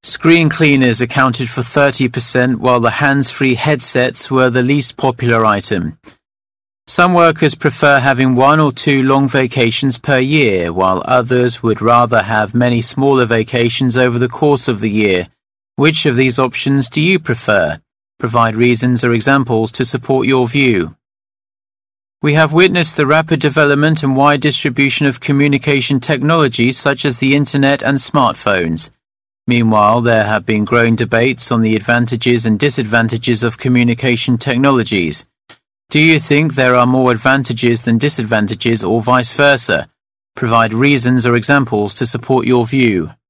Screen cleaners accounted for 30%, while the hands-free headsets were the least popular item. Some workers prefer having 1 or 2 long vacations per year, while others would rather have many smaller vacations over the course of the year. Which of these options do you prefer? Provide reasons or examples to support your view. We have witnessed the rapid development and wide distribution of communication technologies such as the Internet and smartphones. Meanwhile, there have been growing debates on the advantages and disadvantages of communication technologies. Do you think there are more advantages than disadvantages or vice versa? Provide reasons or examples to support your view.